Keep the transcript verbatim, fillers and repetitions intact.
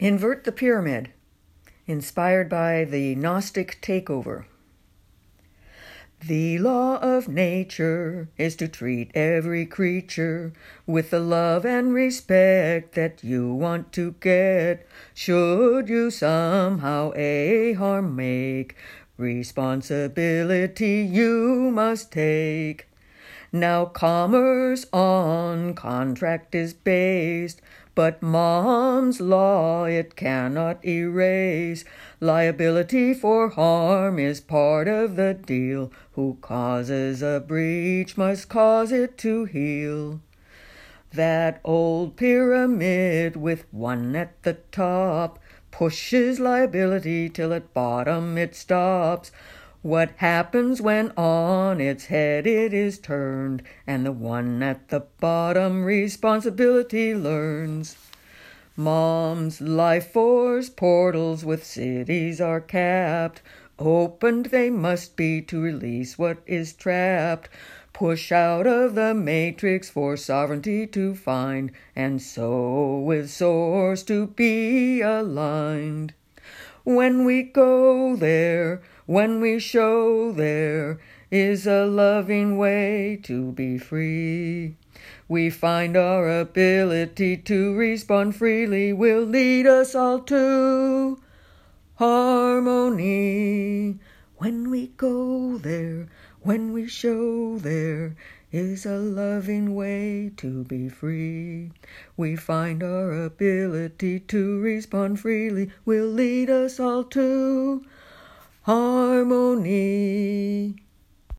Invert the Pyramid, inspired by the Gnostic takeover. The law of nature is to treat every creature with the love and respect that you want to get. Should you somehow a harm make, responsibility you must take. Now commerce on contract is based, but Mom's law it cannot erase. Liability for harm is part of the deal. Who causes a breach must cause it to heal. That old pyramid with one at the top pushes liability till at bottom it stops. What happens when on its head it is turned, and the one at the bottom responsibility learns? Mom's life force portals with cities are capped. Opened they must be to release what is trapped. Push out of the matrix for sovereignty to find, and so with source to be aligned. When we go there, when we show there is a loving way to be free, we find our ability to respond freely will lead us all to harmony. When we go there, when we show there is a loving way to be free, we find our ability to respond freely will lead us all to harmony.